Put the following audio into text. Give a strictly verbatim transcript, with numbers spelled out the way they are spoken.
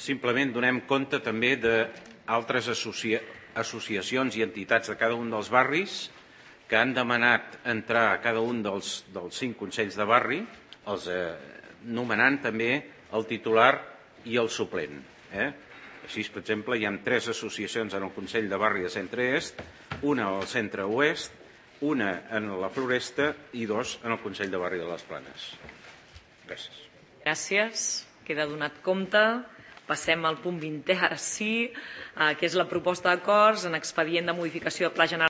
simplement donem compte també d'altres associa associacions i entitats de cada un dels barris que han demanat entrar a cada un dels, dels cinc consells de barri, els eh, nomenant també el titular i el suplent. Eh? Així, per exemple, hi ha tres associacions en el Consell de Barri de Centre-Est, una al Centre-Oest, una en la Floresta i dos en el Consell de Barri de les Planes. Gràcies. Gràcies. Queda donat compte. Passem al punt vintè, ara sí, eh, que és la proposta d'acords en expedient de modificació de Pla General